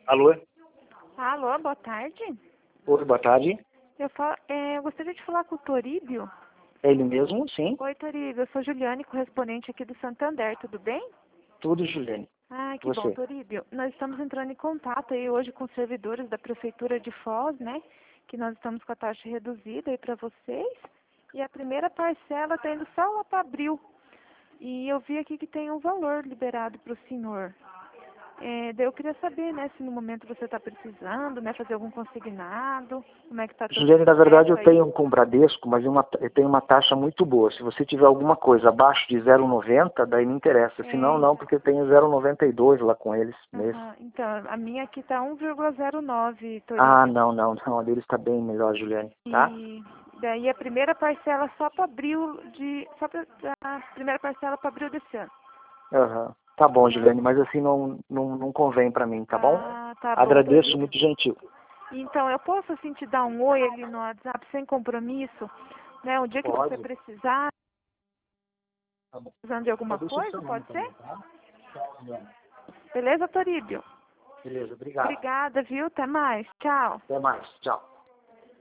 Alô? Alô, boa tarde. Oi, boa tarde. Eu gostaria de falar com o Toríbio. É ele mesmo? Sim. Oi, Toríbio, eu sou Juliane, correspondente aqui do Santander, tudo bem? Tudo, Juliane. Ah, que bom, Você? Toríbio. Nós estamos entrando em contato aí hoje com os servidores da Prefeitura de Foz, né? Que nós estamos com a taxa reduzida aí para vocês. E a primeira parcela está indo só lá para abril. E eu vi aqui que tem um valor liberado para o senhor. Daí eu queria saber, né, se no momento você está precisando, né, fazer algum consignado, como é que está todo o Juliane, na verdade eu processo aí. tenho com o Bradesco, mas eu tenho uma taxa muito boa. Se você tiver alguma coisa abaixo de 0,90, daí me interessa. Se não, não, porque eu tenho 0,92 lá com eles mesmo. Então, a minha aqui está 1,09, Ah, Toríbio. não, a deles está bem melhor, Juliane, tá? E daí a primeira parcela só para abril a primeira parcela para abril desse ano. Aham. Tá bom, Né? Juliane, mas assim não convém pra mim, tá bom? Ah, tá bom, Agradeço, Toríbio. muito gentil. Então, eu posso assim te dar um oi ali no WhatsApp sem compromisso, né? O dia que você Pode? precisar, Tá bom. precisando de Só alguma deixa o coisa, seu nome pode ser? também, tá? Tchau, Juliane. Beleza, Toríbio? Beleza, obrigado. Obrigada, viu? Até mais. Tchau. Até mais, tchau.